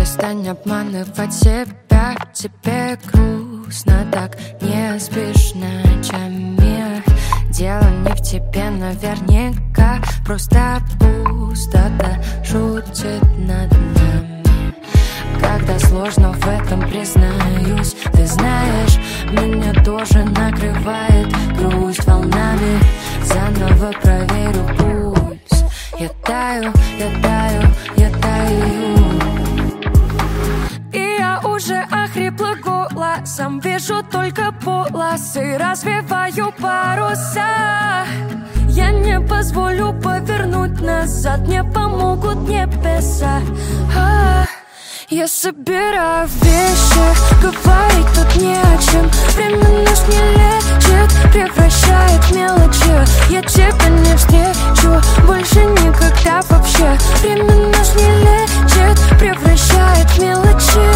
Перестань обманывать себя, тебе грустно, так не спишь ночами. Дело не в тебе наверняка, просто пустота шутит над нами. Когда сложно в этом признаюсь, ты знаешь, меня тоже накрывает грусть волнами. Заново проверю пульс. Я таю, я таю, я таю. И я уже охрипла голосом, вижу только полосы, развиваю паруса. Я не позволю повернуть назад, мне помогут небеса. Я собираю вещи, говорить тут не о чем. Время нас не лечит, превращает в мелочи. Я тебя не встречу больше никогда вообще. Время нас не лечит, превращает в мелочи.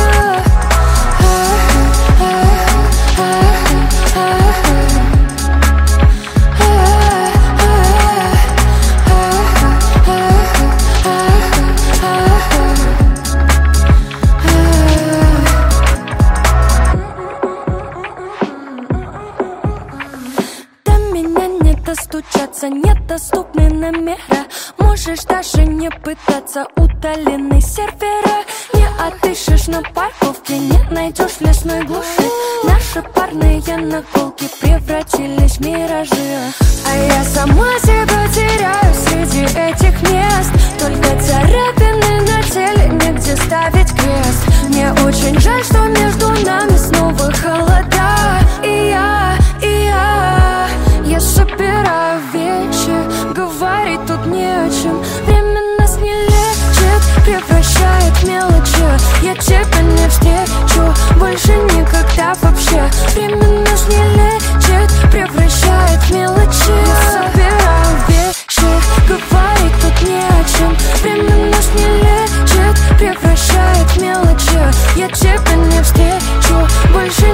Достучаться, недоступны номера. Можешь даже не пытаться, удалены сервера. Не отыщешь на парковке, не найдешь в лесной глуши. Наши парные наколки превратились в миражи. А я сама себя теряю среди этих мест. Только царапины на теле, негде ставить крест. Мне очень жаль, что между нами снова холода. Я собираю вещи, говорить тут не о чем. Время нас не лечит, превращает в мелочи. Я тебя не встречу больше никогда вообще. Время нас не лечит, превращает в мелочи. Я собираю вещи, говорить тут не о чем. Время нас не лечит, превращает в мелочи. Я тебя не встречу больше